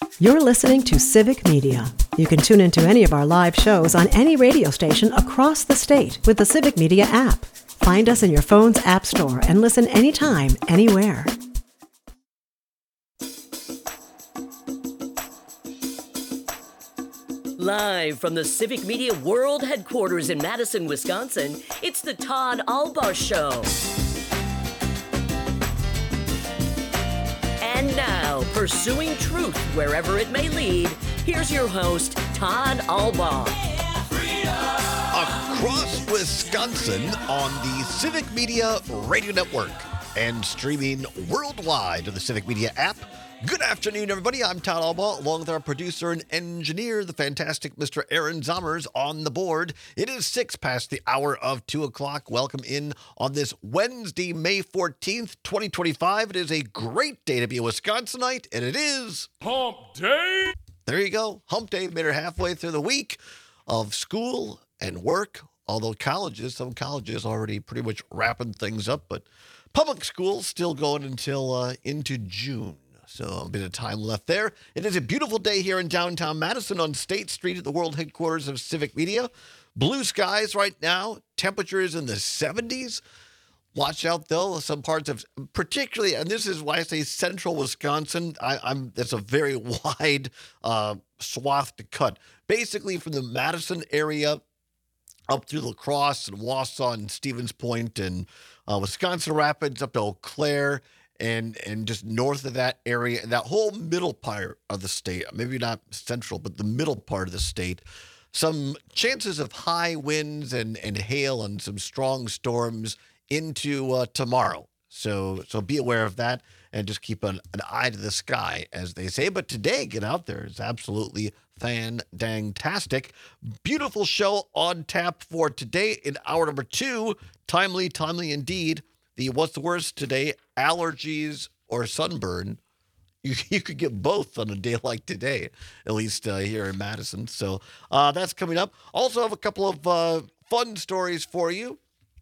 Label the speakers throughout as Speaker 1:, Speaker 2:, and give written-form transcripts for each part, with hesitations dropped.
Speaker 1: You're listening to Civic Media. You can tune into any of our live shows on any radio station across the state with the Civic Media app. Find us in your phone's app store and listen anytime, anywhere.
Speaker 2: Live from the Civic Media World Headquarters in Madison, Wisconsin, it's the Todd Albaugh Show. And now, pursuing truth wherever it may lead, here's your host, Todd Albaugh.
Speaker 3: Across Wisconsin on the Civic Media Radio Network and streaming worldwide on the Civic Media app. Good afternoon, everybody. I'm Todd Albaugh, along with our producer and engineer, the fantastic Mr. Aaron Zommers, on the board. It is 6 past the hour of 2 o'clock. Welcome in on this Wednesday, May 14th, 2025. It is a great day to be a Wisconsinite, and it is
Speaker 4: Hump Day.
Speaker 3: There you go. Hump Day. Made her halfway through the week of school and work, although some colleges already pretty much wrapping things up, but public schools still going until into June. So a bit of time left there. It is a beautiful day here in downtown Madison on State Street at the world headquarters of Civic Media. Blue skies right now. Temperatures in the 70s. Watch out, though. Some parts of, particularly, and this is why I say central Wisconsin, that's a very wide swath to cut. Basically, from the Madison area up through La Crosse and Wausau and Stevens Point and Wisconsin Rapids up to Eau Claire. And just north of that area, and that whole middle part of the state, maybe not central, but the middle part of the state, some chances of high winds and hail and some strong storms into tomorrow. So be aware of that and just keep an eye to the sky, as they say. But today, get out there. It's absolutely fan-dang-tastic. Beautiful show on tap for today in hour number 2. Timely indeed. What's the worst today, allergies or sunburn? You could get both on a day like today, at least here in Madison. So that's coming up. Also have a couple of fun stories for you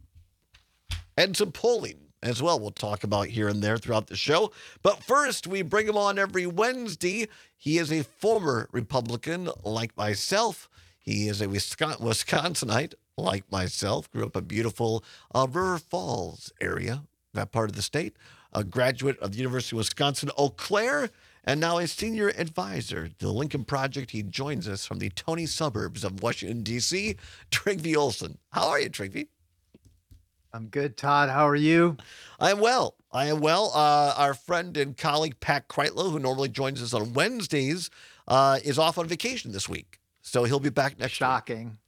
Speaker 3: and some polling as well we'll talk about here and there throughout the show. But first, we bring him on every Wednesday. He is a former Republican like myself. He is a Wisconsinite like myself, grew up in beautiful River Falls area, that part of the state, a graduate of the University of Wisconsin, Eau Claire, and now a senior advisor to the Lincoln Project. He joins us from the Tony suburbs of Washington, D.C., Trygve Olsen. How are you, Trygve?
Speaker 5: I'm good, Todd. How are you?
Speaker 3: I am well. Our friend and colleague, Pat Kreitlow, who normally joins us on Wednesdays, is off on vacation this week. So he'll be back next week.
Speaker 5: Shocking.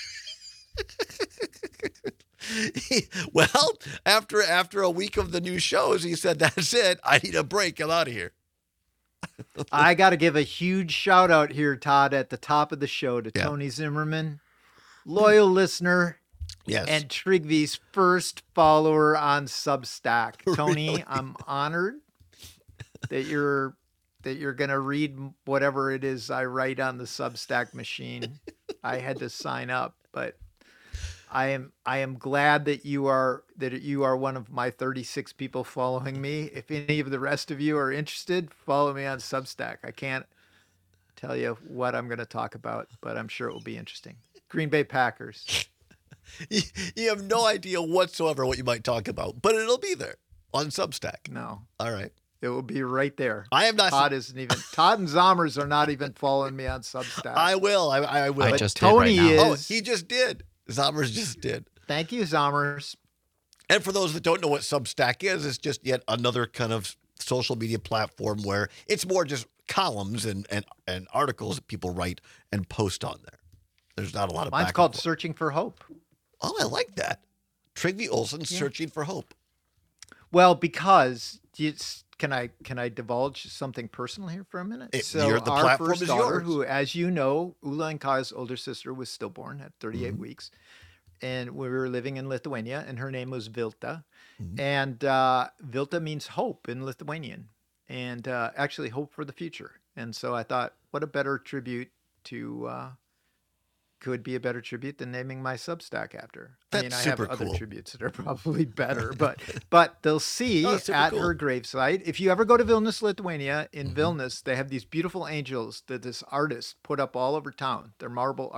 Speaker 3: Well, after a week of the new shows, he said, that's it. I need a break. I'm out of here.
Speaker 5: I got to give a huge shout out here, Todd, at the top of the show to Tony Zimmerman, loyal listener,
Speaker 3: yes,
Speaker 5: and Trygve's first follower on Substack. Tony,
Speaker 3: Really?
Speaker 5: I'm honored that you're going to read whatever it is I write on the Substack machine. I had to sign up, but I am glad that you are one of my 36 people following me. If any of the rest of you are interested, follow me on Substack. I can't tell you what I'm going to talk about, but I'm sure it will be interesting. Green Bay Packers.
Speaker 3: You have no idea whatsoever what you might talk about, but it'll be there on Substack.
Speaker 5: No.
Speaker 3: All right.
Speaker 5: It will be right there.
Speaker 3: I am not.
Speaker 5: Todd and Zommers are not even following me on Substack.
Speaker 3: I will. I will.
Speaker 6: I just
Speaker 5: Tony
Speaker 6: did right now.
Speaker 3: Oh, he just did. Zommers just did.
Speaker 5: Thank you, Zommers.
Speaker 3: And for those that don't know what Substack is, it's just yet another kind of social media platform where it's more just columns and articles that people write and post on there. There's not a lot of
Speaker 5: Mine's
Speaker 3: back
Speaker 5: called
Speaker 3: and forth.
Speaker 5: Searching for Hope.
Speaker 3: Oh, I like that. Trygve Olsen, Searching for Hope.
Speaker 5: Well, because can I divulge something personal here for a minute?
Speaker 3: The
Speaker 5: our
Speaker 3: platform
Speaker 5: first
Speaker 3: is
Speaker 5: daughter,
Speaker 3: yours.
Speaker 5: who, as you know, Ula and Ka's older sister, was stillborn at 38 weeks, and we were living in Lithuania, and her name was Vilta, and Vilta means hope in Lithuanian, and actually hope for the future. And so I thought, what a better tribute to could be a better tribute than naming my Substack after.
Speaker 3: That's
Speaker 5: I mean, I
Speaker 3: super
Speaker 5: have other
Speaker 3: cool.
Speaker 5: tributes that are probably better, but they'll see
Speaker 3: Oh, super
Speaker 5: at
Speaker 3: cool.
Speaker 5: her gravesite. If you ever go to Vilnius, Lithuania, in Vilnius, they have these beautiful angels that this artist put up all over town. They're marble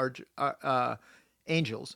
Speaker 5: angels.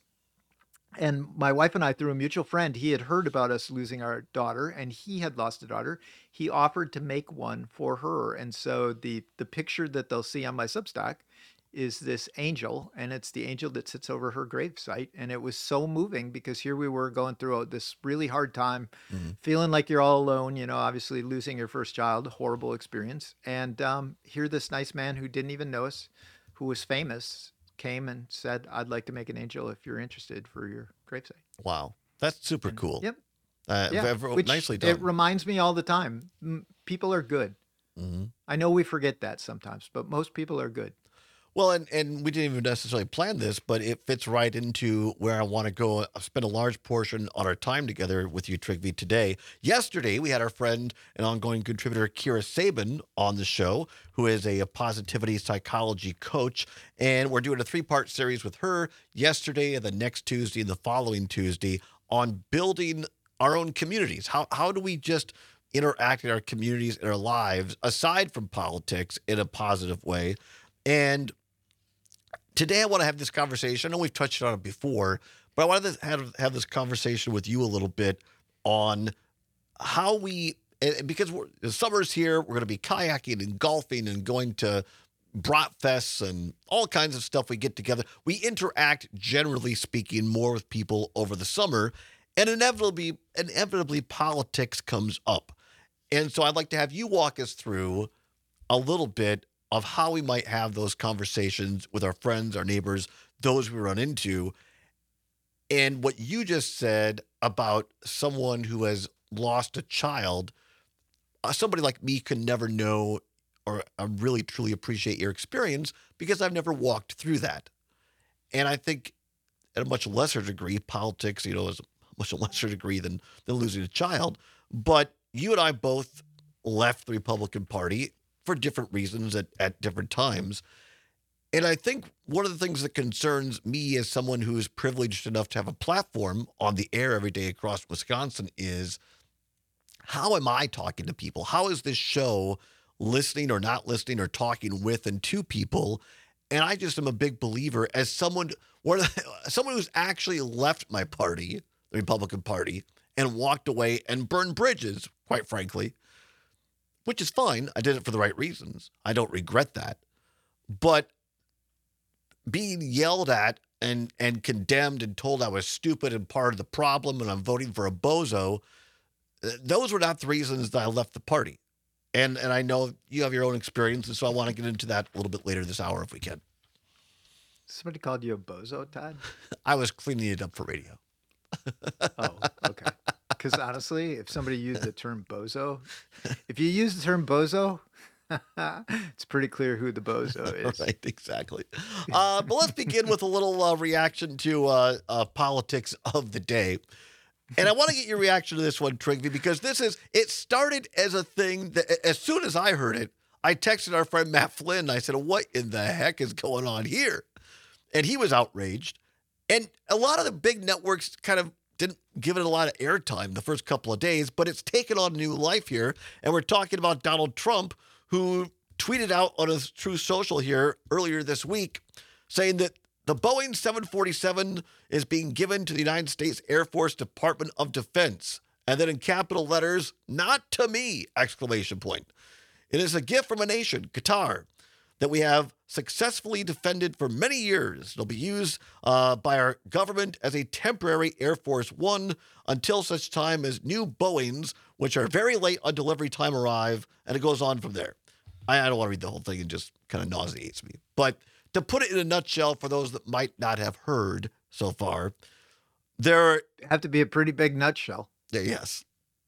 Speaker 5: And my wife and I, through a mutual friend, he had heard about us losing our daughter, and he had lost a daughter. He offered to make one for her. And so the picture that they'll see on my Substack is this angel, and it's the angel that sits over her gravesite. And it was so moving because here we were going through this really hard time, feeling like you're all alone, you know, obviously losing your first child, horrible experience. And here this nice man who didn't even know us, who was famous, came and said, I'd like to make an angel if you're interested for your gravesite.
Speaker 3: Wow. That's super cool.
Speaker 5: Yep.
Speaker 3: Yeah.
Speaker 5: Which
Speaker 3: Nicely done.
Speaker 5: it reminds me all the time. People are good. I know we forget that sometimes, but most people are good.
Speaker 3: Well, and we didn't even necessarily plan this, but it fits right into where I want to go. Spend a large portion on our time together with you, Trygve, today. Yesterday, we had our friend and ongoing contributor, Kira Sabin, on the show, who is a positivity psychology coach. And we're doing a 3-part series with her yesterday and the next Tuesday and the following Tuesday on building our own communities. How do we just interact in our communities, in our lives, aside from politics, in a positive way? And today, I want to have this conversation. I know we've touched on it before, but I wanted to have this conversation with you a little bit on how because the summer's here, we're going to be kayaking and golfing and going to Bratfests and all kinds of stuff we get together. We interact, generally speaking, more with people over the summer, and inevitably politics comes up. And so I'd like to have you walk us through a little bit of how we might have those conversations with our friends, our neighbors, those we run into. And what you just said about someone who has lost a child, somebody like me can never know or really truly appreciate your experience because I've never walked through that. And I think at a much lesser degree, politics, is a much lesser degree than losing a child. But you and I both left the Republican Party for different reasons at different times. And I think one of the things that concerns me as someone who is privileged enough to have a platform on the air every day across Wisconsin is, how am I talking to people? How is this show listening or not listening or talking with and to people? And I just am a big believer as someone who's actually left my party, the Republican Party, and walked away and burned bridges, quite frankly, which is fine. I did it for the right reasons. I don't regret that. But being yelled at and condemned and told I was stupid and part of the problem and I'm voting for a bozo, those were not the reasons that I left the party. And I know you have your own experience, and so I want to get into that a little bit later this hour if we can.
Speaker 5: Somebody called you a bozo, Todd?
Speaker 3: I was cleaning it up for radio.
Speaker 5: Oh, okay. Because honestly, if somebody used the term bozo, if you use the term bozo, it's pretty clear who the bozo is.
Speaker 3: Right, exactly. But let's begin with a little reaction to politics of the day. And I want to get your reaction to this one, Trygve, because it started as a thing that as soon as I heard it, I texted our friend Matt Flynn. And I said, what in the heck is going on here? And he was outraged. And a lot of the big networks kind of didn't give it a lot of airtime the first couple of days, but it's taken on new life here. And we're talking about Donald Trump, who tweeted out on his Truth Social here earlier this week, saying that the Boeing 747 is being given to the United States Air Force Department of Defense. And then in capital letters, not to me, exclamation point. It is a gift from a nation, Qatar, that we have successfully defended for many years. It'll be used by our government as a temporary Air Force One until such time as new Boeings, which are very late on delivery time, arrive, and it goes on from there. I don't want to read the whole thing. It just kind of nauseates me. But to put it in a nutshell, for those that might not have heard so far, there
Speaker 5: have to be a pretty big nutshell.
Speaker 3: Yes.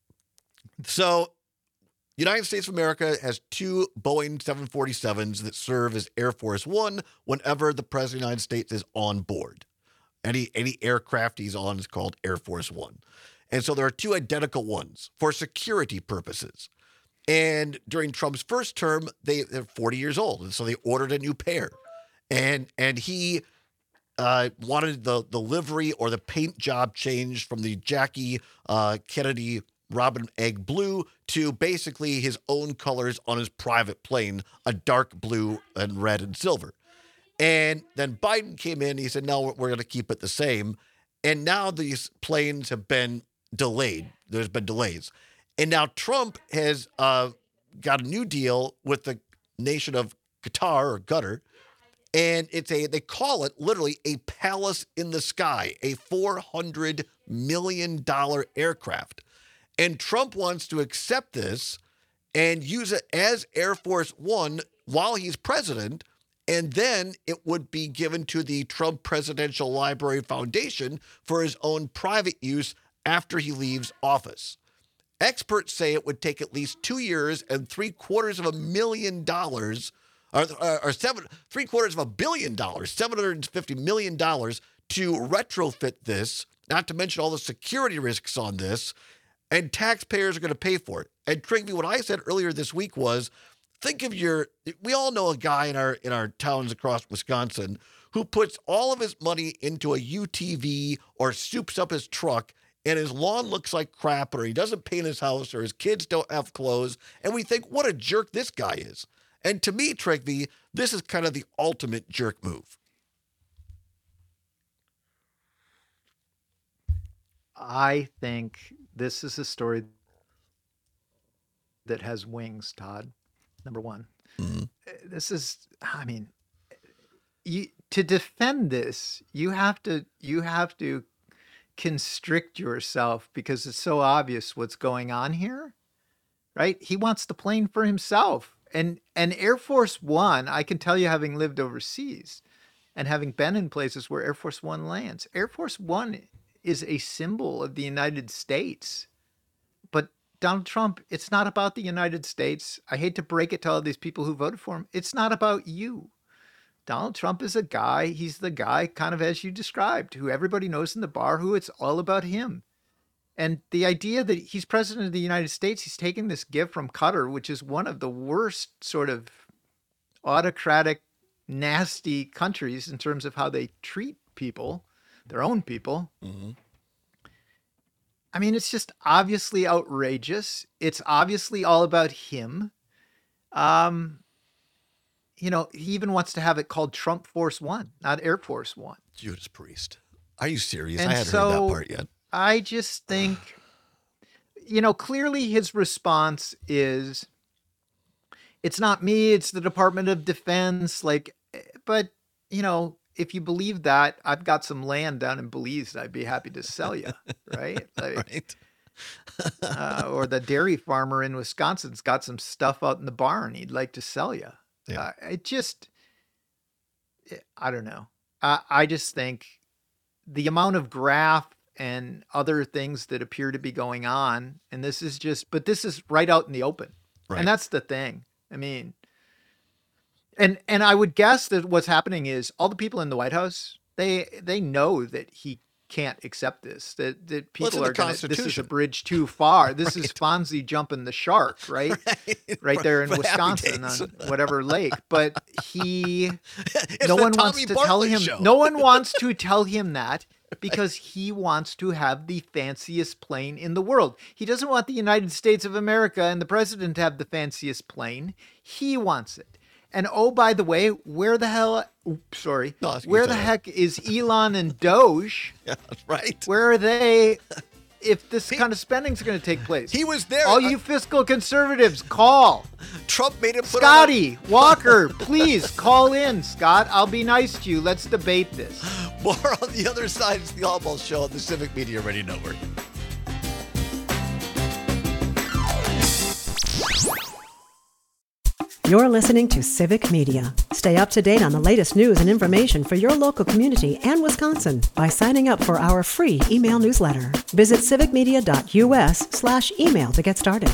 Speaker 3: So, United States of America has 2 Boeing 747s that serve as Air Force One whenever the President of the United States is on board. Any aircraft he's on is called Air Force One. And so there are 2 identical ones for security purposes. And during Trump's first term, they're 40 years old. And so they ordered a new pair. And he wanted the livery or the paint job changed from the Jackie Kennedy Robin Egg Blue to basically his own colors on his private plane, a dark blue and red and silver. And then Biden came in. He said, no, we're going to keep it the same. And now these planes have been delayed. There's been delays. And now Trump has got a new deal with the nation of Qatar or Qatar. And they call it literally a palace in the sky, a $400 million aircraft. And Trump wants to accept this and use it as Air Force One while he's president. And then it would be given to the Trump Presidential Library Foundation for his own private use after he leaves office. Experts say it would take at least 2 years and $750 million, $750 million to retrofit this, not to mention all the security risks on this, and taxpayers are going to pay for it. And Trigby, what I said earlier this week was, think of we all know a guy in our towns across Wisconsin who puts all of his money into a UTV or soups up his truck and his lawn looks like crap or he doesn't paint his house or his kids don't have clothes. And we think, what a jerk this guy is. And to me, Trigby, this is kind of the ultimate jerk move.
Speaker 5: I think this is a story that has wings, Todd. Number one. Mm-hmm. This is, to defend this, you have to constrict yourself because it's so obvious what's going on here, right? He wants the plane for himself. And Air Force One, I can tell you, having lived overseas and having been in places where Air Force One lands, Air Force One is a symbol of the United States. But Donald Trump, it's not about the United States. I hate to break it to all these people who voted for him. It's not about you. Donald Trump is a guy, he's the guy kind of as you described, who everybody knows in the bar, who it's all about him. And the idea that he's president of the United States, he's taking this gift from Qatar, which is one of the worst sort of autocratic, nasty countries in terms of how they treat people, their own people. Mm-hmm. I mean, it's just obviously outrageous. It's obviously all about him. He even wants to have it called Trump Force One, not Air Force One.
Speaker 3: Judas Priest. Are you serious? I hadn't heard that part yet.
Speaker 5: I just think, clearly his response is, it's not me, it's the Department of Defense. But if you believe that, I've got some land down in Belize that I'd be happy to sell you, right?
Speaker 3: Right.
Speaker 5: Or the dairy farmer in Wisconsin's got some stuff out in the barn he'd like to sell you.
Speaker 3: Yeah.
Speaker 5: I don't know. I just think the amount of graft and other things that appear to be going on, and this is right out in the open. Right. And that's the thing. I mean, and I would guess that what's happening is all the people in the White House, they know that he can't accept this, that people are going to, this is a bridge too far. This is Fonzie jumping the shark, right? Right there in Wisconsin on whatever lake. But no one wants to tell him that because he wants to have the fanciest plane in the world. He doesn't want the United States of America and the president to have the fanciest plane. He wants it. And oh, by the way, where the heck is Elon and Doge?
Speaker 3: Yeah, that's right.
Speaker 5: Where are they if this kind of spending is going to take place?
Speaker 3: He was there.
Speaker 5: All you fiscal conservatives, call.
Speaker 3: Trump made him put
Speaker 5: Scotty Walker, please call in. Scott, I'll be nice to you. Let's debate this.
Speaker 3: More on the other side is the Allball Show on the Civic Media Radio Network.
Speaker 1: You're listening to Civic Media. Stay up to date on the latest news and information for your local community and Wisconsin by signing up for our free email newsletter. Visit civicmedia.us/email to get started.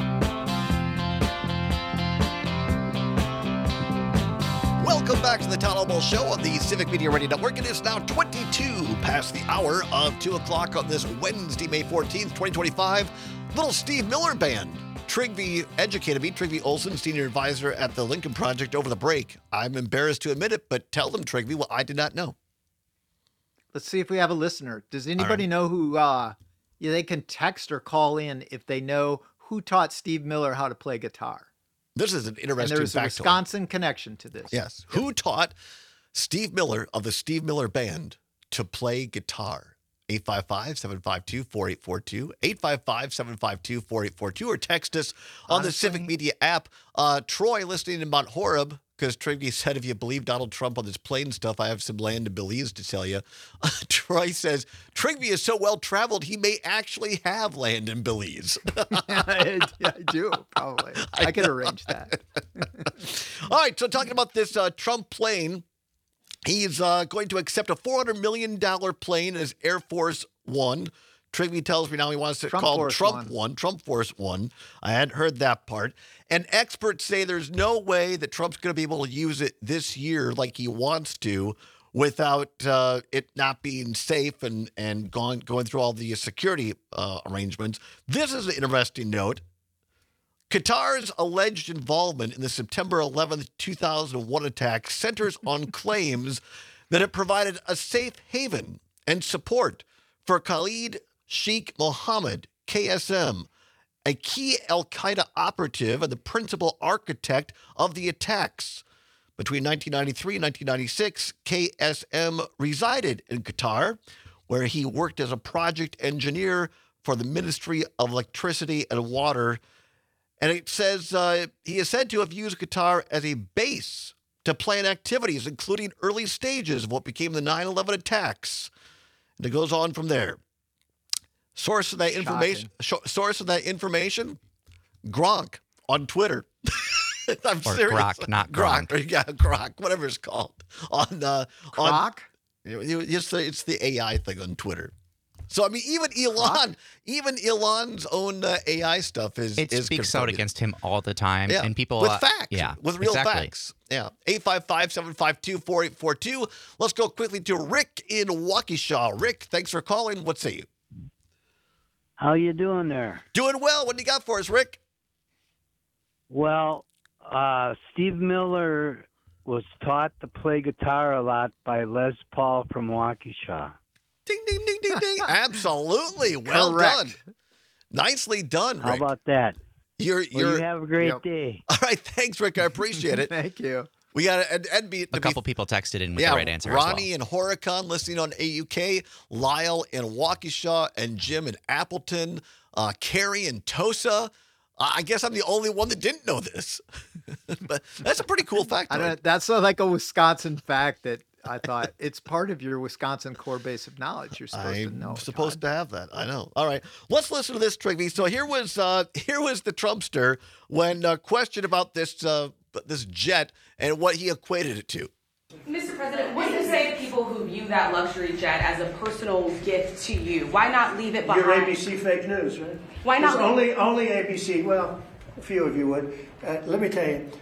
Speaker 3: Welcome back to the Todd Todd Albo Show on the Civic Media Radio Network. It is now 22 past the hour of 2 o'clock on this Wednesday, May 14th, 2025. Little Steve Miller Band. Trygve educated me, Trygve Olson, senior advisor at the Lincoln Project over the break. I'm embarrassed to admit it, but tell them, Trygve, what I did not know.
Speaker 5: Let's see if we have a listener. Does anybody know who, they can text or call in if they know who taught Steve Miller how to play guitar?
Speaker 3: This is an interesting
Speaker 5: And there's a
Speaker 3: factoid.
Speaker 5: Wisconsin connection to this.
Speaker 3: Yes. Who taught Steve Miller of the Steve Miller Band to play guitar? 855-752-4842, 855-752-4842, or text us on the Civic Media app. Troy, listening in Mount Horeb, because Trygve said, if you believe Donald Trump on this plane stuff, I have some land in Belize to tell you. Troy says, Trygve is so well-traveled, he may actually have land in Belize.
Speaker 5: I do, probably. I can arrange that.
Speaker 3: All right, so talking about this Trump plane, he's going to accept a $400 million plane as Air Force One. Trygve tells me now he wants to call Trump Force One. I hadn't heard that part. And experts say there's no way that Trump's going to be able to use it this year like he wants to without it not being safe and going through all the security arrangements. This is an interesting note. Qatar's alleged involvement in the September 11th, 2001 attack centers on claims that it provided a safe haven and support for Khalid Sheikh Mohammed, KSM, a key al-Qaeda operative and the principal architect of the attacks. Between 1993 and 1996, KSM resided in Qatar, where he worked as a project engineer for the Ministry of Electricity and Water. And it says he is said to have used Qatar as a base to plan activities, including early stages of what became the 9/11 attacks. And it goes on from there. Source of that information, Gronk on Twitter. I'm
Speaker 4: or
Speaker 3: serious.
Speaker 4: Grok, not Gronk.
Speaker 3: Yeah, Grok, whatever it's called.
Speaker 5: Grok?
Speaker 3: It's the AI thing on Twitter. So I mean, even Elon's own AI stuff is
Speaker 4: speaks out against him all the time,
Speaker 3: yeah.
Speaker 4: and people
Speaker 3: with facts, with real
Speaker 4: exactly.
Speaker 3: facts. Yeah, 855-752-4842. Let's go quickly to Rick in Waukesha. Rick, thanks for calling. What say you?
Speaker 6: How you doing there?
Speaker 3: Doing well. What do you got for us, Rick?
Speaker 6: Well, Steve Miller was taught to play guitar a lot by Les Paul from Waukesha.
Speaker 3: Ding, ding, ding, ding, ding. Absolutely. Well
Speaker 5: Correct.
Speaker 3: done. Nicely done, Rick.
Speaker 6: How about that?
Speaker 3: You
Speaker 6: have a great day.
Speaker 3: All right. Thanks, Rick. I appreciate it.
Speaker 5: Thank you.
Speaker 3: We got a
Speaker 4: couple people texted in with the right answer as well.
Speaker 3: Ronnie in Horicon listening on AUK, Lyle in Waukesha, and Jim in Appleton, Carrie in Tosa. I guess I'm the only one that didn't know this. But that's a pretty cool fact.
Speaker 5: That's like a Wisconsin fact that I thought it's part of your Wisconsin core base of knowledge. You're supposed to know.
Speaker 3: I'm supposed to have that. I know. All right. Let's listen to this, Trygve. So here was the Trumpster when questioned about this jet and what he equated it to.
Speaker 7: Mr. President, what do you say to people who view that luxury jet as a personal gift to you? Why not leave it behind?
Speaker 8: You're ABC fake news, right?
Speaker 7: Why not?
Speaker 8: Only ABC. Well, a few of you would. Let me tell you,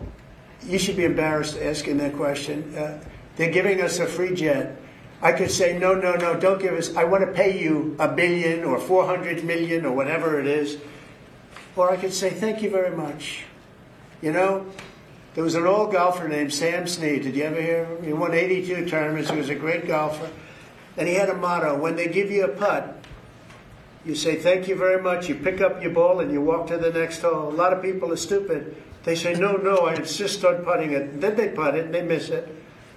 Speaker 8: you should be embarrassed asking that question. They're giving us a free jet. I could say, no, don't give us. I want to pay you $1 billion or $400 million or whatever it is. Or I could say, thank you very much. You know, there was an old golfer named Sam Snead. Did you ever hear of him? He won 82 tournaments. He was a great golfer. And he had a motto. When they give you a putt, you say, thank you very much. You pick up your ball and you walk to the next hole. A lot of people are stupid. They say, no, I insist on putting it. And then they putt it and they miss it.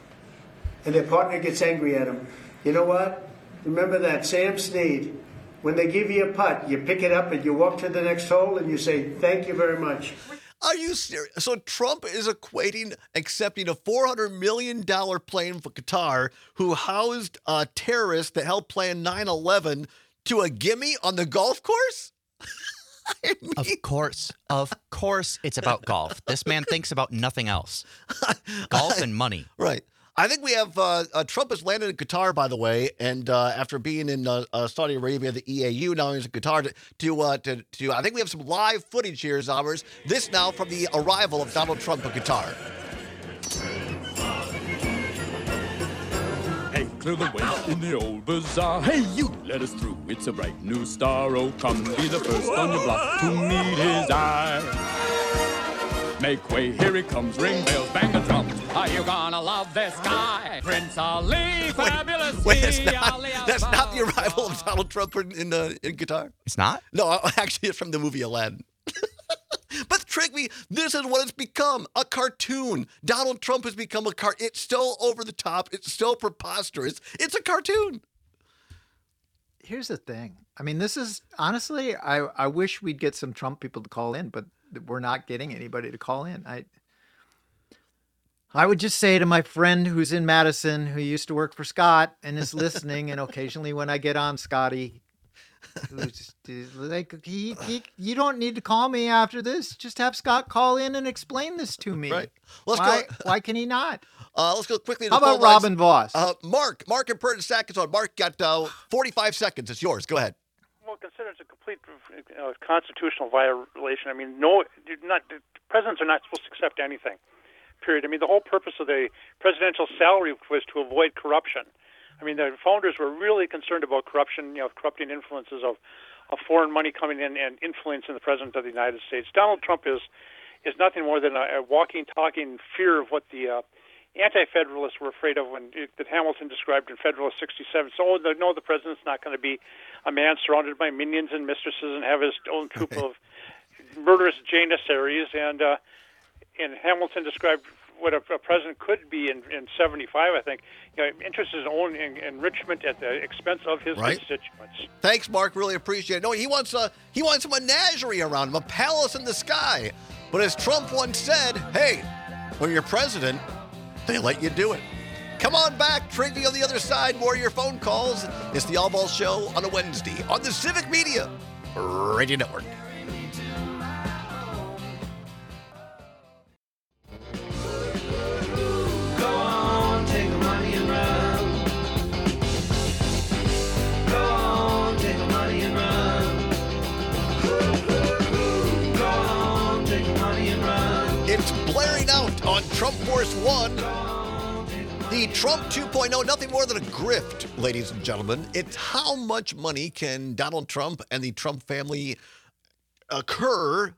Speaker 8: And their partner gets angry at them. You know what? Remember that, Sam Snead. When they give you a putt, you pick it up and you walk to the next hole and you say, thank you very much.
Speaker 3: Are you serious? So Trump is accepting a $400 million plane for Qatar, who housed terrorists that helped plan 9/11, to a gimme on the golf course? I mean,
Speaker 4: Of course, it's about golf. This man thinks about nothing else. Golf and money.
Speaker 3: Right. I think we have Trump has landed in Qatar, by the way, and after being in Saudi Arabia, the EAU, now he's in Qatar to I think we have some live footage here, Zommers. This now from the arrival of Donald Trump in Qatar.
Speaker 9: clear the way in the old bazaar. Hey, you, let us through. It's a bright new star. Oh, come be the first on your block to meet his eye. Make way, here he comes. Ring bells, bang the drums. Are you gonna love this guy? Prince Ali, fabulous.
Speaker 3: Wait, that's not the arrival of Donald Trump in Qatar?
Speaker 4: It's not?
Speaker 3: No, actually, it's from the movie Aladdin. But Trigby, this is what it's become, a cartoon. Donald Trump has become a cartoon. It's so over the top. It's so preposterous. It's a cartoon.
Speaker 5: Here's the thing. I mean, this is, honestly, I wish we'd get some Trump people to call in, but we're not getting anybody to call in. I would just say to my friend who's in Madison, who used to work for Scott and is listening, and occasionally when I get on, Scotty, who's like, you don't need to call me after this. Just have Scott call in and explain this to me.
Speaker 3: Right.
Speaker 5: Why can he not?
Speaker 3: Let's go quickly to
Speaker 5: How
Speaker 3: the
Speaker 5: about
Speaker 3: phone lines.
Speaker 5: Robin Voss?
Speaker 3: Mark in Prentice is on. Mark got 45 seconds. It's yours. Go ahead.
Speaker 10: Well, consider it's a complete constitutional violation. I mean, presidents are not supposed to accept anything, period. I mean, the whole purpose of the presidential salary was to avoid corruption. I mean, the founders were really concerned about corruption, corrupting influences of foreign money coming in and influencing the president of the United States. Donald Trump is nothing more than a walking, talking fear of what the anti-federalists were afraid of that Hamilton described in Federalist 67. So, the president's not going to be a man surrounded by minions and mistresses and have his own troop of murderous janissaries. And Hamilton described what a president could be in 75, I think. Interest his own enrichment at the expense of his constituents.
Speaker 3: Thanks, Mark. Really appreciate it. No, he wants a menagerie around him, a palace in the sky. But as Trump once said, hey, when you're president, they let you do it. Come on back. Trigby on the other side. More of your phone calls. It's the All Ball Show on a Wednesday on the Civic Media Radio Network.
Speaker 11: Go on, take the money and run. Go on, take the money and run. Go on, take the money and run.
Speaker 3: It's blaring out on Trump Force One. The Trump 2.0, nothing more than a grift, ladies and gentlemen. It's how much money can Donald Trump and the Trump family accrue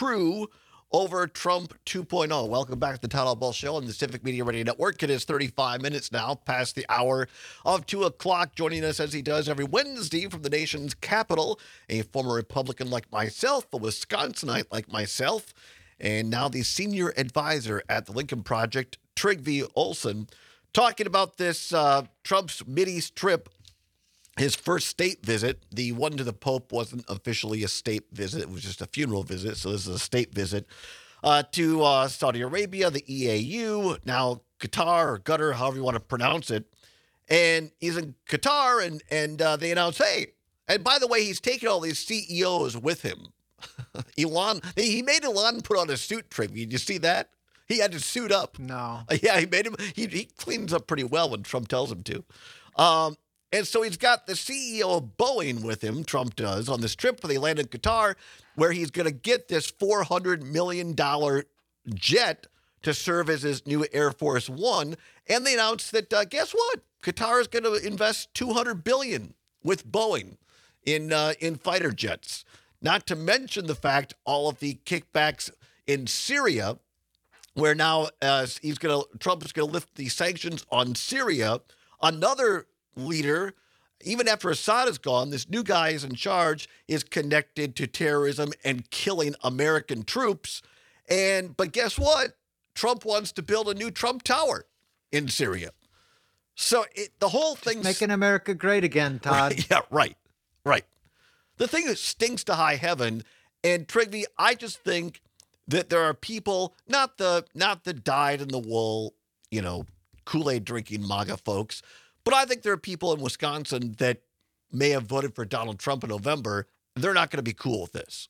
Speaker 3: over Trump 2.0. Welcome back to the Todd Ball Show on the Civic Media Radio Network. It is 35 minutes now past the hour of 2 o'clock. Joining us as he does every Wednesday from the nation's capital, a former Republican like myself, a Wisconsinite like myself, and now the senior advisor at the Lincoln Project, Trygve Olsen, talking about this Trump's Mideast trip, his first state visit. The one to the Pope wasn't officially a state visit. It was just a funeral visit. So this is a state visit to Saudi Arabia, the EAU, now Qatar or Qatar, however you want to pronounce it. And he's in Qatar and they announced, hey, and by the way, he's taking all these CEOs with him. Elon, he made Elon put on a suit, Trip. Did you see that? He had to suit up.
Speaker 5: No.
Speaker 3: Yeah, he made him. He cleans up pretty well when Trump tells him to. And so he's got the CEO of Boeing with him, Trump does, on this trip where they land in Qatar, where he's going to get this $400 million jet to serve as his new Air Force One. And they announced that, guess what? Qatar is going to invest $200 billion with Boeing in fighter jets. Not to mention the fact all of the kickbacks in Syria, where now Trump is going to lift the sanctions on Syria. Another leader, even after Assad is gone, this new guy is in charge, is connected to terrorism and killing American troops. But guess what? Trump wants to build a new Trump Tower in Syria. So the whole thing's
Speaker 5: making America great again, Todd.
Speaker 3: Right, yeah, right. The thing that stinks to high heaven, and Trygve, I just think that there are people, not the dyed in the wool, Kool-Aid drinking MAGA folks, but I think there are people in Wisconsin that may have voted for Donald Trump in November. They're not going to be cool with this.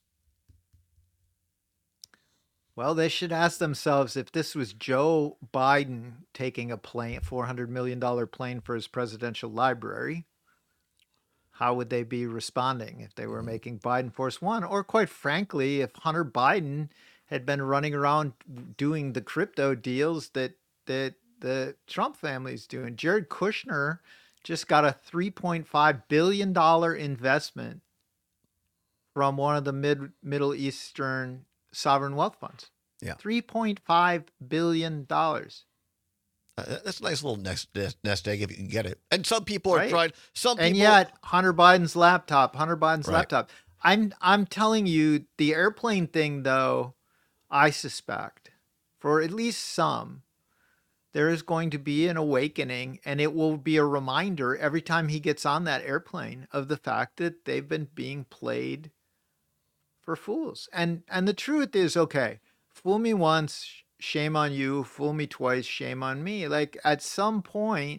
Speaker 5: Well, they should ask themselves if this was Joe Biden taking a plane, $400 million plane for his presidential library, how would they be responding if they were making Biden Force One? Or quite frankly, if Hunter Biden had been running around doing the crypto deals that the Trump family's doing. Jared Kushner just got a $3.5 billion investment from one of the Middle Eastern sovereign wealth funds.
Speaker 3: Yeah.
Speaker 5: $3.5 billion.
Speaker 3: That's a nice little nest egg if you can get it. And some people are trying.
Speaker 5: And yet, Hunter Biden's laptop. I'm telling you, the airplane thing, though, I suspect, for at least some, there is going to be an awakening, and it will be a reminder every time he gets on that airplane of the fact that they've been being played for fools. And the truth is, okay, fool me once, shame on you. Fool me twice, shame on me. Like, at some point,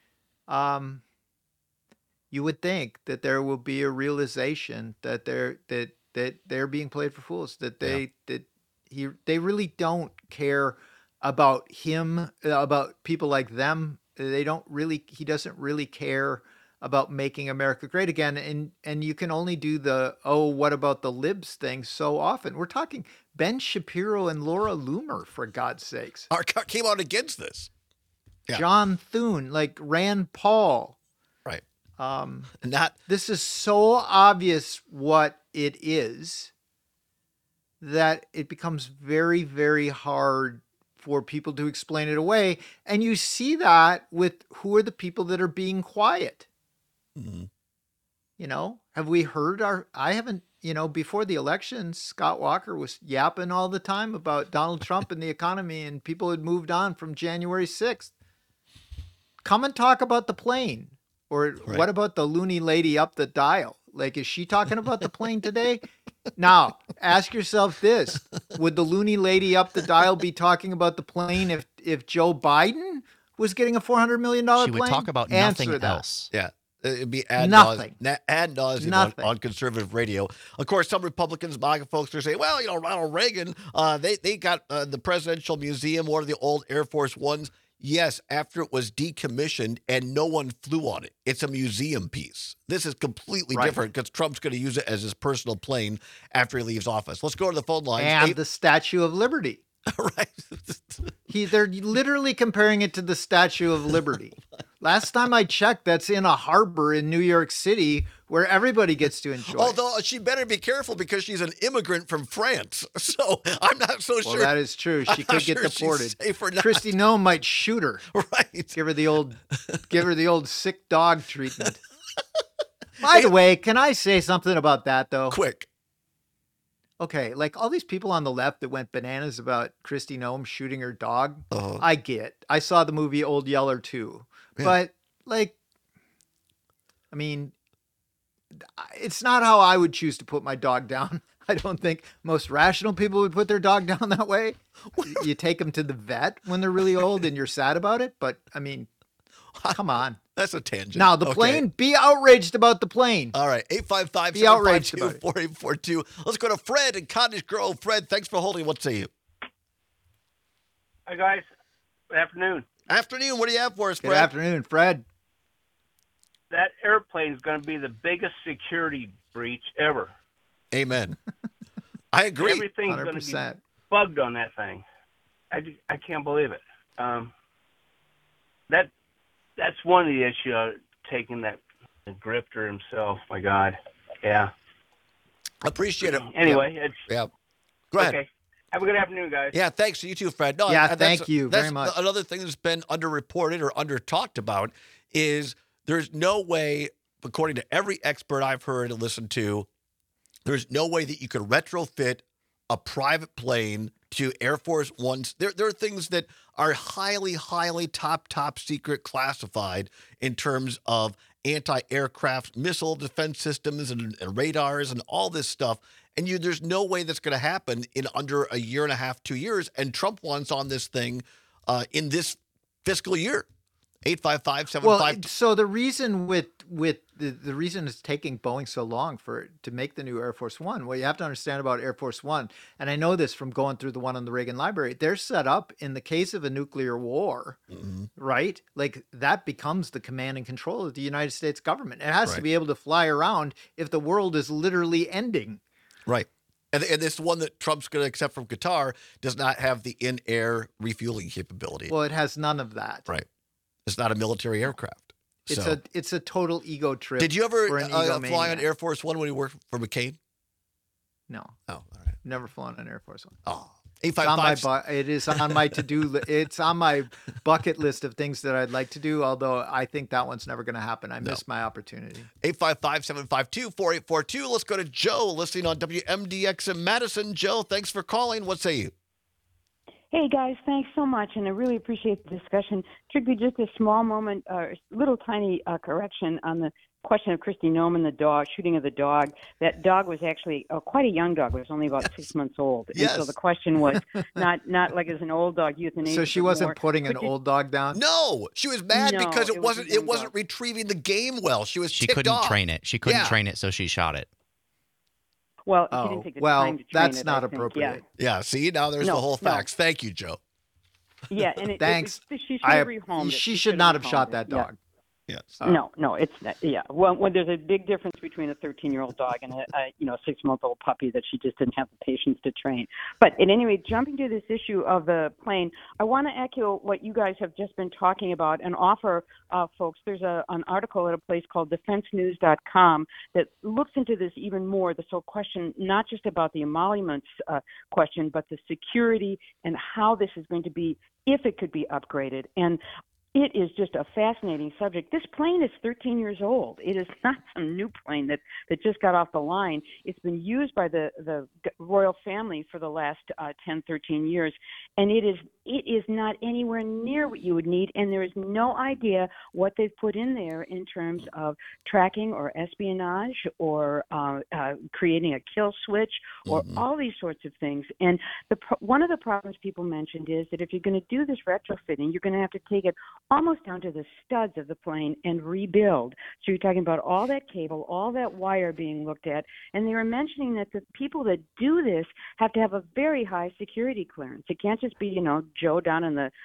Speaker 5: you would think that there will be a realization that they're being played for fools, that they really don't care about him, about people like them. He doesn't really care about making America great again. And you can only do what about the libs thing so often. We're talking Ben Shapiro and Laura Loomer, for God's sakes.
Speaker 3: Came out against this. Yeah.
Speaker 5: John Thune, like Rand Paul.
Speaker 3: Right.
Speaker 5: This is so obvious what it is that it becomes very, very hard for people to explain it away. And you see that with who are the people that are being quiet.
Speaker 3: Mm-hmm.
Speaker 5: You know, have we heard I haven't, before the election, Scott Walker was yapping all the time about Donald Trump and the economy, and people had moved on from January 6th. Come and talk about the plane. Or what about the loony lady up the dial? Like, is she talking about the plane today? Now, ask yourself this. Would the loony lady up the dial be talking about the plane if Joe Biden was getting a $400 million plane?
Speaker 4: She would talk about nothing else.
Speaker 3: Yeah. It'd be ad
Speaker 5: Nothing.
Speaker 3: nauseum on conservative radio. Of course, some Republicans, MAGA folks, are saying, well, Ronald Reagan, they got the Presidential Museum, one of the old Air Force Ones. Yes, after it was decommissioned and no one flew on it. It's a museum piece. This is completely different because Trump's going to use it as his personal plane after he leaves office. Let's go to the phone lines.
Speaker 5: And the Statue of Liberty.
Speaker 3: Right.
Speaker 5: They're literally comparing it to the Statue of Liberty. Last time I checked, that's in a harbor in New York City where everybody gets to enjoy.
Speaker 3: Although she better be careful because she's an immigrant from France. So I'm not so sure.
Speaker 5: Well, that is true. She could get deported. Kristi Noem might shoot her.
Speaker 3: Right.
Speaker 5: Give her the old sick dog treatment. By the way, can I say something about that, though?
Speaker 3: Quick.
Speaker 5: Okay, like all these people on the left that went bananas about Kristi Noem shooting her dog, I get. I saw the movie Old Yeller too. Yeah. But, like, I mean, it's not how I would choose to put my dog down. I don't think most rational people would put their dog down that way. You take them to the vet when they're really old and you're sad about it. But, I mean, come on.
Speaker 3: That's a tangent.
Speaker 5: Now, the plane, be outraged about the plane.
Speaker 3: All right, 855-752-4842. Let's go to Fred in Cottage Grove. Fred, thanks for holding. What say you?
Speaker 12: Hi, guys. Good afternoon.
Speaker 3: Afternoon. What do you have for us, Fred?
Speaker 5: Good afternoon, Fred.
Speaker 12: That airplane is going to be the biggest security breach ever.
Speaker 3: Amen. I agree.
Speaker 12: Everything's
Speaker 5: 100%.
Speaker 12: going to be bugged on that thing. I can't believe it. That's one of the issues, taking that grifter himself. My God. Yeah.
Speaker 3: Appreciate it.
Speaker 12: Anyway,
Speaker 3: Go ahead.
Speaker 12: Okay. Have a good afternoon, guys.
Speaker 3: Yeah, thanks. You too, Fred. No,
Speaker 5: thank you very much.
Speaker 3: Another thing that's been underreported or under-talked about is there's no way, according to every expert I've heard and listened to, there's no way that you could retrofit a private plane to Air Force Ones. There are things that are highly, highly top secret classified in terms of anti-aircraft missile defense systems and radars and all this stuff. And there's no way that's going to happen in under a year and a half, 2 years. And Trump wants on this thing in this fiscal year. 855-752.
Speaker 5: Well, so the reason the reason it's taking Boeing so long to make the new Air Force One, what you have to understand about Air Force One, and I know this from going through the one on the Reagan Library, they're set up in the case of a nuclear war, right? Like that becomes the command and control of the United States government. It has to be able to fly around if the world is literally ending.
Speaker 3: Right. And this one that Trump's going to accept from Qatar does not have the in-air refueling capability.
Speaker 5: Well, it has none of that.
Speaker 3: Right. It's not a military aircraft.
Speaker 5: It's a total ego trip.
Speaker 3: Did you ever
Speaker 5: for an
Speaker 3: fly on
Speaker 5: egomaniac.
Speaker 3: Air Force One when you worked for McCain?
Speaker 5: No.
Speaker 3: Oh, all right.
Speaker 5: Never flown on Air Force One.
Speaker 3: Oh.
Speaker 5: It is on my to-do it's on my bucket list of things that I'd like to do, although I think that one's never going to happen. I missed my opportunity.
Speaker 3: 855-752-4842. Let's go to Joe, listening on WMDX in Madison. Joe, thanks for calling. What say you?
Speaker 13: Hey, guys, thanks so much, and I really appreciate the discussion. Trigby, just a small moment, little tiny correction on the question of Kristi Noem and the dog, shooting of the dog. That dog was actually quite a young dog. It was only about 6 months old.
Speaker 3: Yes.
Speaker 13: And so the question was not like as an old dog, euthanasia.
Speaker 5: So she wasn't putting an old dog down?
Speaker 3: No, she was mad
Speaker 13: No,
Speaker 3: because
Speaker 13: it was a young
Speaker 3: it wasn't retrieving the game well. She was
Speaker 4: She
Speaker 3: ticked
Speaker 4: couldn't
Speaker 3: off.
Speaker 4: train it. She couldn't train it, so she shot it.
Speaker 13: Well, she didn't take the time to train
Speaker 5: that's
Speaker 13: it,
Speaker 5: not
Speaker 13: I think.
Speaker 5: appropriate.
Speaker 3: Yeah, see, now there's the whole facts. Thank you, Joe.
Speaker 13: Yeah, and
Speaker 5: Thanks.
Speaker 13: she should have rehomed it.
Speaker 5: She should not have shot that
Speaker 13: Yeah.
Speaker 5: dog.
Speaker 3: Yes.
Speaker 13: No, it's not. Yeah. Well, when there's a big difference between a 13-year-old dog and a 6-month-old puppy that she just didn't have the patience to train. But at any rate, jumping to this issue of the plane, I want to echo what you guys have just been talking about and offer folks. There's an article at a place called DefenseNews.com that looks into this even more. The whole question, not just about the emoluments question, but the security and how this is going to be, if it could be upgraded. And it is just a fascinating subject. This plane is 13 years old. It is not some new plane that just got off the line. It's been used by the royal family for the last 10, 13 years, and it is not anywhere near what you would need, and there is no idea what they've put in there in terms of tracking or espionage or creating a kill switch or all these sorts of things. And one of the problems people mentioned is that if you're going to do this retrofitting, you're going to have to take it almost down to the studs of the plane and rebuild. So you're talking about all that cable, all that wire being looked at, and they were mentioning that the people that do this have to have a very high security clearance. It can't just be, Joe down in the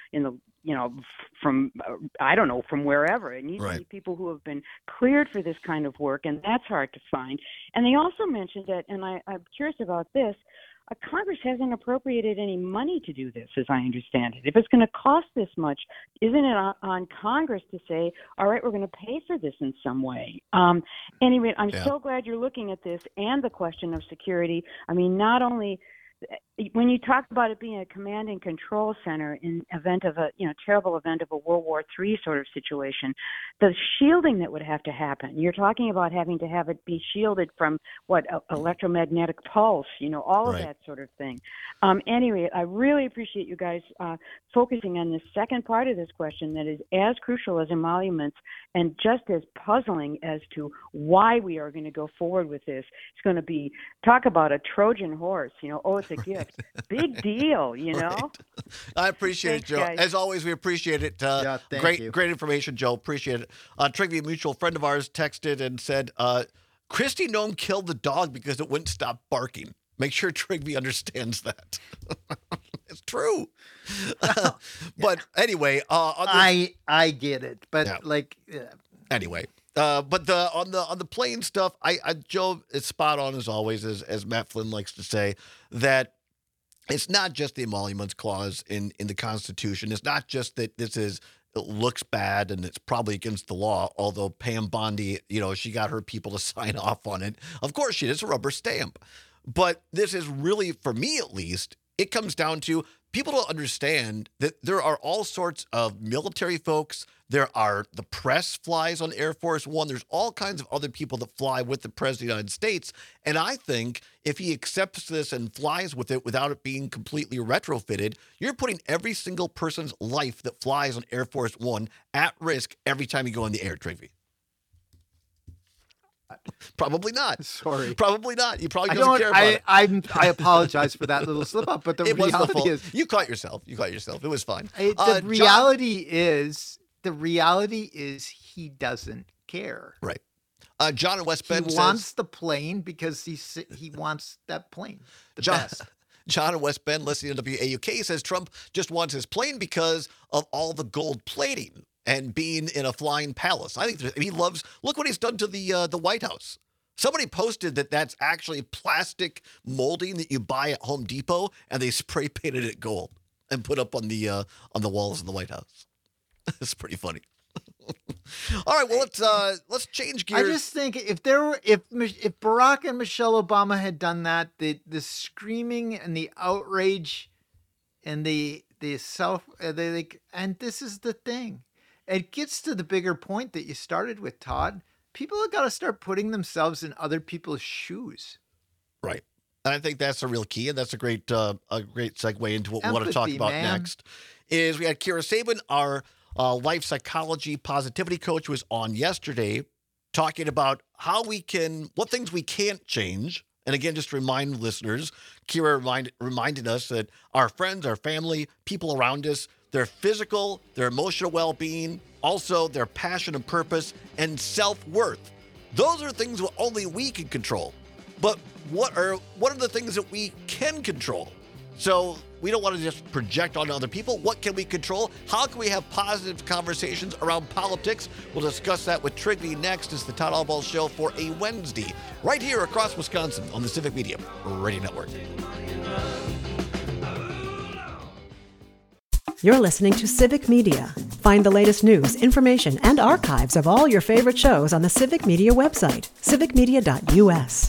Speaker 13: from I don't know, from wherever. It needs to be people who have been cleared for this kind of work, and that's hard to find. And they also mentioned that, and I'm curious about this, Congress hasn't appropriated any money to do this, as I understand it. If it's going to cost this much, isn't it on Congress to say, all right, we're going to pay for this in some way? Anyway, I'm so glad you're looking at this and the question of security. I mean, not only when you talk about it being a command and control center in event of a terrible event of a World War III sort of situation, the shielding that would have to happen. You're talking about having to have it be shielded from electromagnetic pulse, all of that sort of thing. Anyway, I really appreciate you guys focusing on the second part of this question that is as crucial as emoluments and just as puzzling as to why we are going to go forward with this. It's going to be, talk about a Trojan horse, it's a gift. Big deal,
Speaker 3: Right. I appreciate it, Joe.
Speaker 13: Guys.
Speaker 3: As always, we appreciate it.
Speaker 5: Thank you.
Speaker 3: Great information, Joe. Appreciate it. Trigby, a mutual friend of ours, texted and said, Kristi Noem killed the dog because it wouldn't stop barking. Make sure Trigby understands that. It's true. But anyway,
Speaker 5: I get it, but
Speaker 3: anyway. But on the plane stuff, Joe is spot on as always, as Matt Flynn likes to say, that it's not just the emoluments clause in the Constitution. It's not just that it looks bad and it's probably against the law, although Pam Bondi, she got her people to sign off on it. Of course she did. It's a rubber stamp. But this is really, for me at least, it comes down to people don't understand that there are all sorts of military folks. There are the press flies on Air Force One. There's all kinds of other people that fly with the President of the United States. And I think if he accepts this and flies with it without it being completely retrofitted, you're putting every single person's life that flies on Air Force One at risk every time you go in the air, Trigby. Probably not.
Speaker 5: Sorry.
Speaker 3: Probably not. You probably don't care about it.
Speaker 5: I apologize for that little slip up, but the reality is
Speaker 3: you caught yourself. You caught yourself. It was fine.
Speaker 5: The reality is he doesn't care.
Speaker 3: Right. John in West Bend
Speaker 5: he wants the plane because he wants that plane. Best.
Speaker 3: John in West Bend, listening to WAUK, says Trump just wants his plane because of all the gold plating and being in a flying palace. I think he loves. Look what he's done to the White House. Somebody posted that that's actually plastic molding that you buy at Home Depot, and they spray painted it gold and put up on the walls of the White House. It's pretty funny. All right, well let's change gears.
Speaker 5: I just think if Barack and Michelle Obama had done that, the screaming and the outrage and and this is the thing. It gets to the bigger point that you started with, Todd. People have got to start putting themselves in other people's shoes.
Speaker 3: Right. And I think that's a real key, and that's a great segue into what we want to talk about next. Is we had Kira Sabin, our life psychology positivity coach, who was on yesterday, talking about what things we can't change. And again, just to remind listeners, Kira reminded us that our friends, our family, people around us, their physical, their emotional well-being, also their passion and purpose and self-worth. Those are things that only we can control. But what are the things that we can control? So we don't want to just project onto other people. What can we control? How can we have positive conversations around politics? We'll discuss that with Trigby next. It's the Todd Albaugh Show for a Wednesday, right here across Wisconsin on the Civic Media Radio Network.
Speaker 1: You're listening to Civic Media. Find the latest news, information, and archives of all your favorite shows on the Civic Media website, civicmedia.us.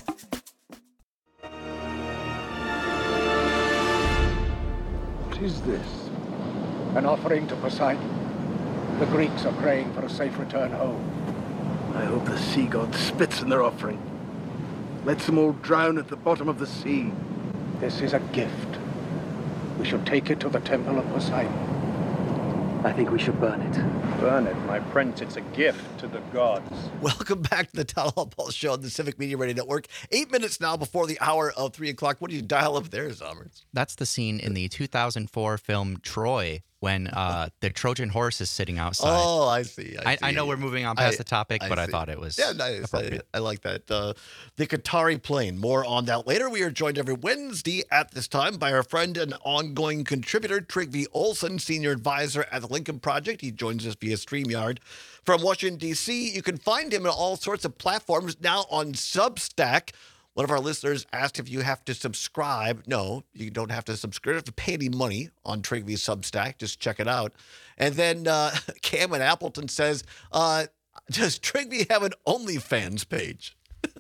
Speaker 14: What is this? An offering to Poseidon? The Greeks are praying for a safe return home.
Speaker 15: I hope the sea god spits in their offering. Lets them all drown at the bottom of the sea.
Speaker 14: This is a gift. We should take it to the temple of Poseidon.
Speaker 16: I think we should burn it.
Speaker 17: Burn it, my prince. It's a gift to the gods.
Speaker 3: Welcome back to the Todd Albaugh Show on the Civic Media Radio Network. 8 minutes now before the hour of 3 o'clock. What do you dial up there, Zommers?
Speaker 4: That's the scene in the 2004 film Troy when the Trojan horse is sitting outside.
Speaker 3: Oh, I see.
Speaker 4: I know we're moving on past the topic, but I thought it was appropriate.
Speaker 3: I like that. The Qatari plane. More on that later. We are joined every Wednesday at this time by our friend and ongoing contributor, Trygve Olsen, Senior Advisor at the Lincoln Project. He joins us via StreamYard from Washington, D.C. You can find him on all sorts of platforms, now on Substack. One of our listeners asked if you have to subscribe. No, you don't have to subscribe. You don't have to pay any money on Trygve's Substack. Just check it out. And then Cam in Appleton says, does Trygve have an OnlyFans page?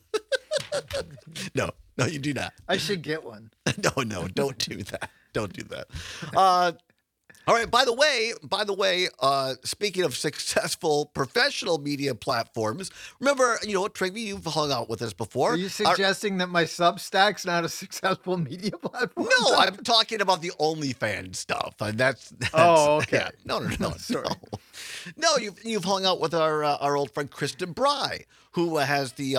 Speaker 3: No, you do not.
Speaker 5: I should get one.
Speaker 3: No, don't do that. Don't do that. All right. By the way, speaking of successful professional media platforms, remember, Trygve, you've hung out with us before.
Speaker 5: Are you suggesting that my Substack's not a successful media platform?
Speaker 3: No, I'm talking about the OnlyFans stuff. And that's
Speaker 5: oh, okay.
Speaker 3: Yeah. No. Sorry. No, you've hung out with our old friend Kristen Bry, who has she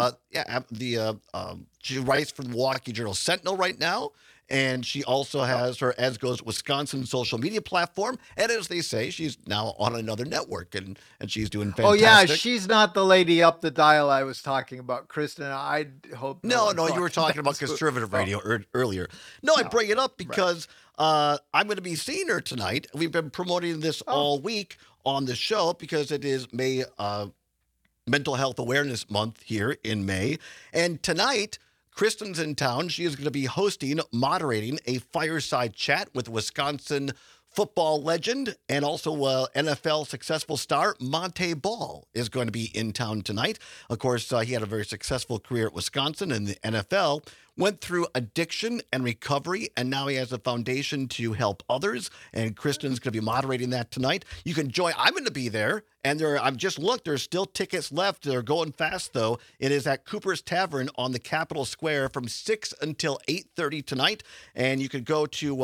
Speaker 3: writes for the Milwaukee Journal Sentinel right now. And she also has her As Goes Wisconsin social media platform. And as they say, she's now on another network, and she's doing fantastic.
Speaker 5: Oh, yeah, she's not the lady up the dial I was talking about, Kristen. I hope
Speaker 3: No, you were talking about conservative radio earlier. No, I bring it up because I'm going to be seeing her tonight. We've been promoting this all week on the show because it is Mental Health Awareness Month here in May. And tonight, Kristen's in town. She is going to be moderating a fireside chat with Wisconsin football legend and also NFL successful star Montee Ball is going to be in town tonight. Of course, he had a very successful career at Wisconsin and the NFL, went through addiction and recovery, and now he has a foundation to help others, and Kristen's going to be moderating that tonight. You can join. I'm going to be there, and I've just looked. There's still tickets left. They're going fast, though. It is at Cooper's Tavern on the Capitol Square from 6 until 8:30 tonight, and you can go to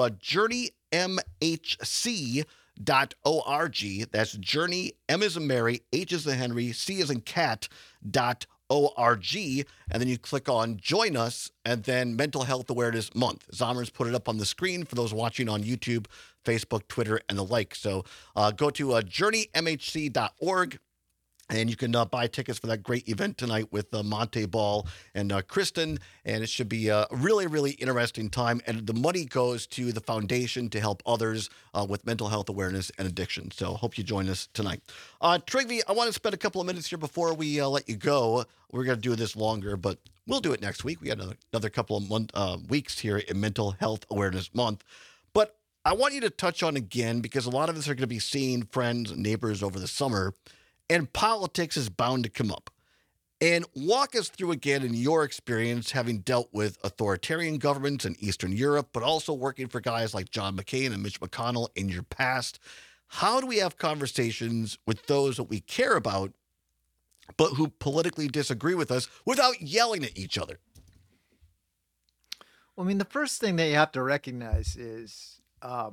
Speaker 3: JourneyMHC.org. That's Journey, M as in Mary, H as in Henry, C as in Cat, .org, and then you click on Join Us, and then Mental Health Awareness Month. Zommers put it up on the screen for those watching on YouTube, Facebook, Twitter, and the like. So go to JourneyMHC.org. And you can buy tickets for that great event tonight with Montee Ball and Kristen. And it should be a really, really interesting time. And the money goes to the foundation to help others with mental health awareness and addiction. So hope you join us tonight. Trygve, I want to spend a couple of minutes here before we let you go. We're going to do this longer, but we'll do it next week. We got another couple of weeks here in Mental Health Awareness Month. But I want you to touch on again, because a lot of us are going to be seeing friends and neighbors over the summer. and politics is bound to come up. And walk us through again in your experience, having dealt with authoritarian governments in Eastern Europe, but also working for guys like John McCain and Mitch McConnell in your past. How do we have conversations with those that we care about, but who politically disagree with us without yelling at each other?
Speaker 5: Well, I mean, the first thing that you have to recognize is,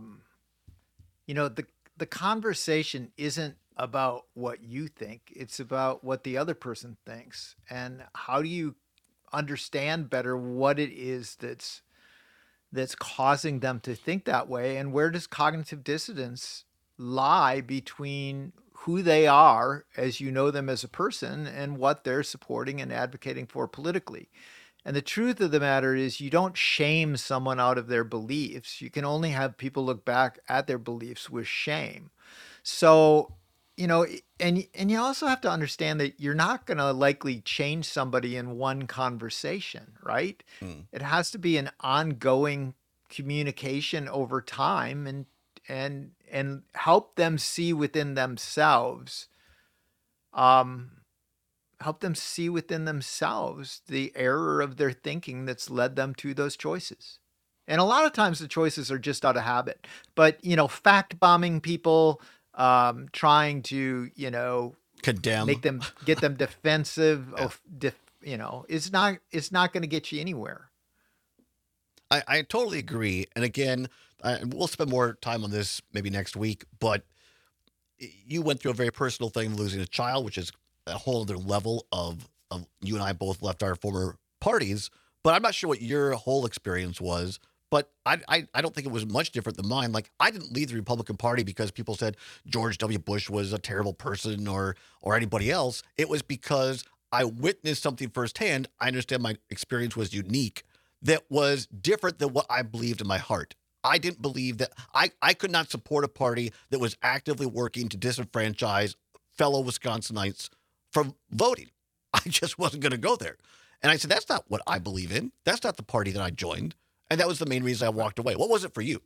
Speaker 5: the conversation isn't about what you think. It's about what the other person thinks. And how do you understand better what it is that's causing them to think that way? And where does cognitive dissonance lie between who they are as you know them as a person and what they're supporting and advocating for politically? And the truth of the matter is, you don't shame someone out of their beliefs. You can only have people look back at their beliefs with shame. So, and you also have to understand that you're not going to likely change somebody in one conversation, right? It has to be an ongoing communication over time and help them see within themselves, the error of their thinking that's led them to those choices. And a lot of times the choices are just out of habit. But, fact bombing people, trying to,
Speaker 3: condemn,
Speaker 5: get them defensive, it's not going to get you anywhere.
Speaker 3: I totally agree. And again, we'll spend more time on this maybe next week, but you went through a very personal thing, losing a child, which is a whole other level of you and I both left our former parties, but I'm not sure what your whole experience was. But I don't think it was much different than mine. Like, I didn't leave the Republican Party because people said George W. Bush was a terrible person or anybody else. It was because I witnessed something firsthand. I understand my experience was unique, that was different than what I believed in my heart. I didn't believe that I could not support a party that was actively working to disenfranchise fellow Wisconsinites from voting. I just wasn't going to go there. And I said, that's not what I believe in. That's not the party that I joined. And that was the main reason I walked away. What was it for you?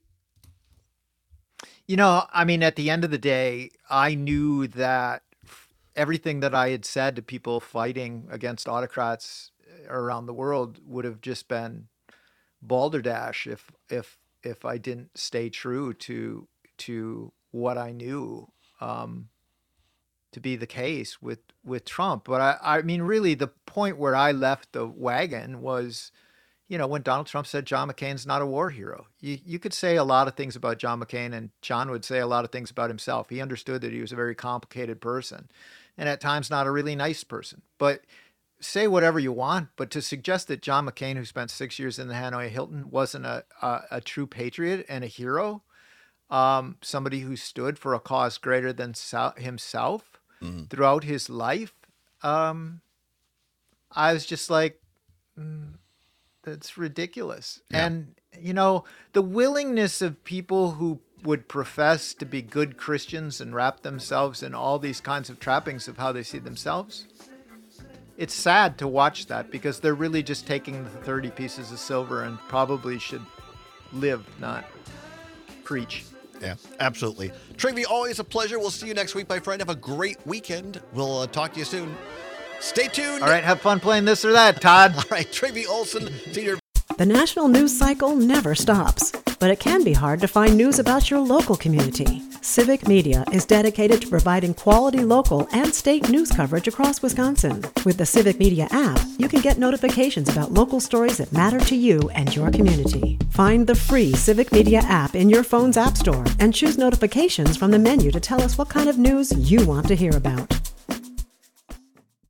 Speaker 5: At the end of the day, I knew that everything that I had said to people fighting against autocrats around the world would have just been balderdash if I didn't stay true to what I knew to be the case with Trump. But really the point where I left the wagon was, when Donald Trump said John McCain's not a war hero. You could say a lot of things about John McCain, and John would say a lot of things about himself. He understood that he was a very complicated person and at times not a really nice person. But say whatever you want, but to suggest that John McCain, who spent 6 years in the Hanoi Hilton, wasn't a true patriot and a hero, somebody who stood for a cause greater than himself throughout his life, I was just like, that's ridiculous. Yeah. And, the willingness of people who would profess to be good Christians and wrap themselves in all these kinds of trappings of how they see themselves, it's sad to watch that, because they're really just taking the 30 pieces of silver and probably should live, not preach.
Speaker 3: Yeah, absolutely. Travie, always a pleasure. We'll see you next week, my friend. Have a great weekend. We'll talk to you soon. Stay tuned.
Speaker 5: All right, have fun playing this or that, Todd.
Speaker 3: All right, Travie Olson, senior.
Speaker 1: The national news cycle never stops, but it can be hard to find news about your local community. Civic Media is dedicated to providing quality local and state news coverage across Wisconsin. With the Civic Media app, you can get notifications about local stories that matter to you and your community. Find the free Civic Media app in your phone's app store and choose notifications from the menu to tell us what kind of news you want to hear about.